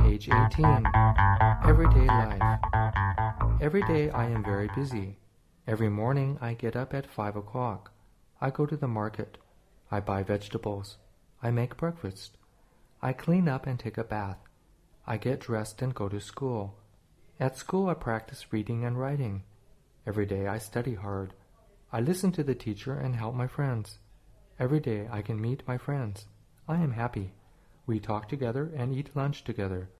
Page 18. Everyday life. Every day I am very busy. Every morning I get up at 5 o'clock. I go to the market. I buy vegetables. I make breakfast. I clean up and take a bath. I get dressed and go to school. At school I practice reading and writing. Every day I study hard. I listen to the teacher and help my friends. Every day I can meet my friends. I am happy. We talk together and eat lunch together.